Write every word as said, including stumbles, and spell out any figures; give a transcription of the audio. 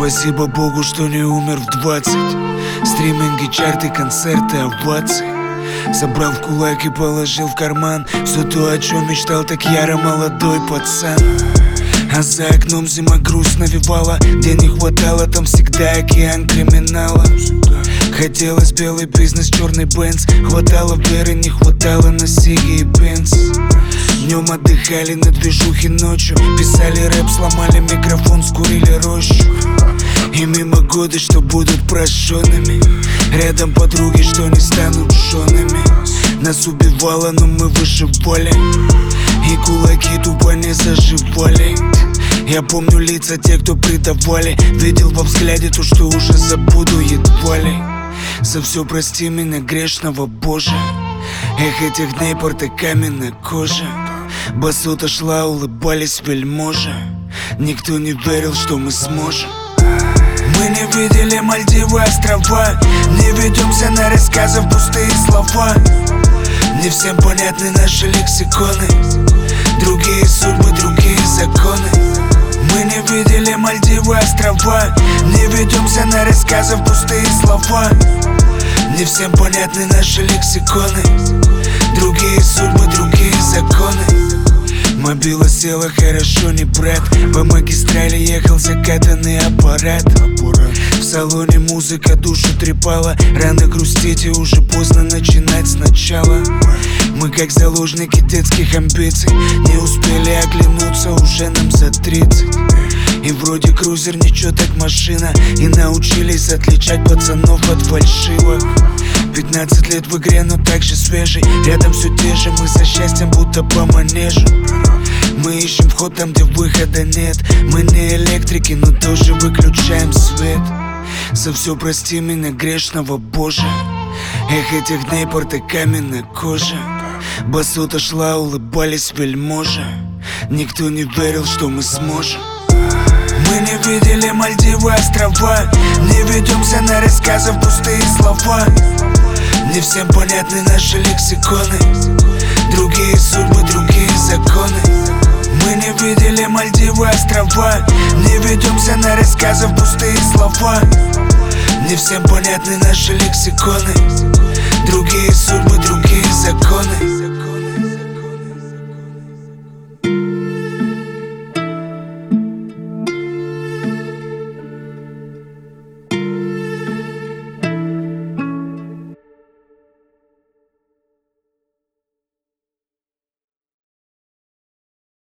Спасибо Богу, что не умер в двадцать. Стриминги, чарты, концерты, овации. Собрал в кулак и положил в карман все то, о чем мечтал так яро молодой пацан. А за окном зима грусть навевала. Где не хватало, там всегда океан криминала. Хотелось белый бизнес, черный бенз. Хватало веры, не хватало на сиги и бенз. Днем отдыхали на движухе, ночью писали рэп, сломали микрофон, скурили рощу. И мимо годы, что будут прощенными. Рядом подруги, что не станут женами. Нас убивало, но мы выживали. И кулаки тупо не заживали. Я помню лица тех, кто предавали. Видел во взгляде то, что уже забуду едва ли. За все прости меня, грешного Боже. Эх, этих дней порты каменная кожа. Басота шла, улыбались вельможи. Никто не верил, что мы сможем. Мы не видели Мальдивы, острова. Не ведемся на рассказы, пустые слова. Не всем понятны наши лексиконы. Другие судьбы, другие законы. Мы не видели Мальдивы, острова. Не ведемся на рассказы, пустые слова. Не всем понятны наши лексиконы. Другие судьбы, другие законы. Мобила села хорошо, не брат. По магистрали ехал закатанный аппарат. В салоне музыка душу трепала. Рано грустить и уже поздно начинать сначала. Мы как заложники детских амбиций. Не успели оглянуться, уже нам за тридцать. И вроде крузер, ничего так машина. И научились отличать пацанов от фальшивых. Пятнадцать лет в игре, но так же свежий. Рядом все те же, мы за счастьем будто по манежу. Мы ищем вход там, где выхода нет. Мы не электрики, но тоже выключаем свет. За все прости меня, грешного Боже. Эх, этих дней порты каменная кожа. Басота шла, улыбались вельможи. Никто не верил, что мы сможем. Мы не видели Мальдивы, острова. Не ведемся на рассказы, пустые слова. Не всем понятны наши лексиконы. Другие судьбы, другие законы. Мы не видели Мальдивы, острова. Не ведемся на рассказы, пустые слова. Не всем понятны наши лексиконы. Другие судьбы, другие законы.